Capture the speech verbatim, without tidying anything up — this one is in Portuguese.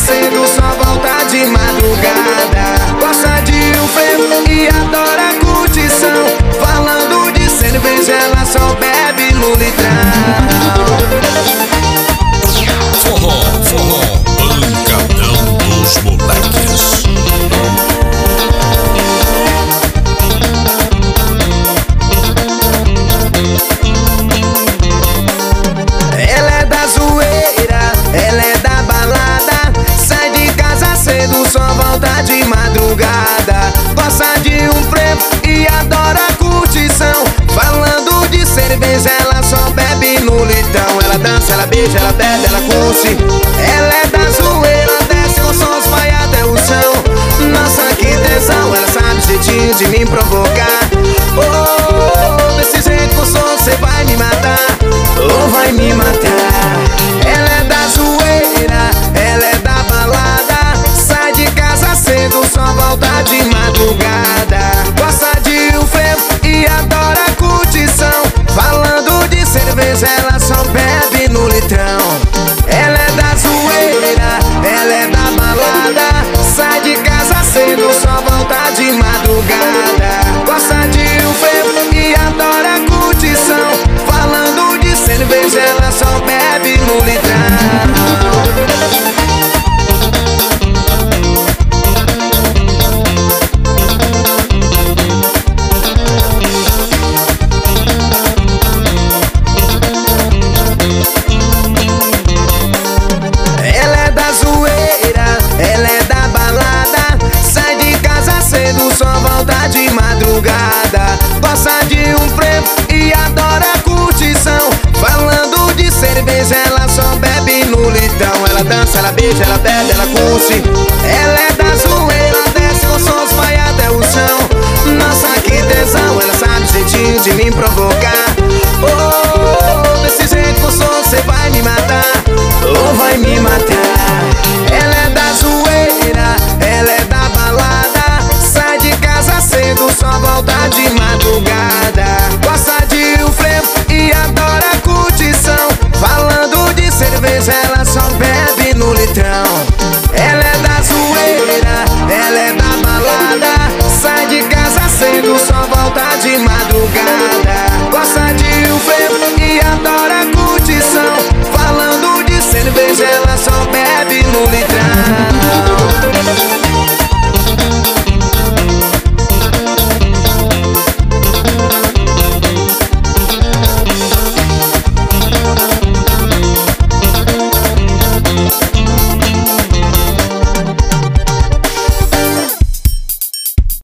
cedo, só volta de madrugada. Gosta de um frevo e adora curtição. Falando de cerveja, ela só bebe no litrão. Forró, forró, pancadão dos moleques. Ela é da zoeira, ela é da balada. Sai de casa cedo, só volta de madrugada. Gosta de um frevo e adora curtição. Falando de cerveja, ela só bebe no litrão. Ela dança, ela beija, ela bebe, ela curte. Ela é da zoeira, desce com sons, vai até o chão. Nossa, que tesão, ela sabe o jeitinho de me provocar. Oh, desse jeito com som cê vai me matar, ou vai me matar. Ela é da zoeira, ela é da balada. Sai de casa cedo, só volta de madrugada. Gosta de um frevo e adora curtição. Falando de cerveja, ela só bebe no litrão. Ela é da zoeira, ela é da balada. Sai de casa cedo, só volta de madrugada. Gosta de um frevo e adora curtição. Falando de cerveja, ela só bebe no litrão. Ela é da zoeira, ela é da balada. Sai de casa cedo, só volta de madrugada. Gosta de um frevo e adora curtição. Falando de cerveja, ela só bebe no litrão. Ela dança, ela beija, ela bebe, ela curte. Ela é da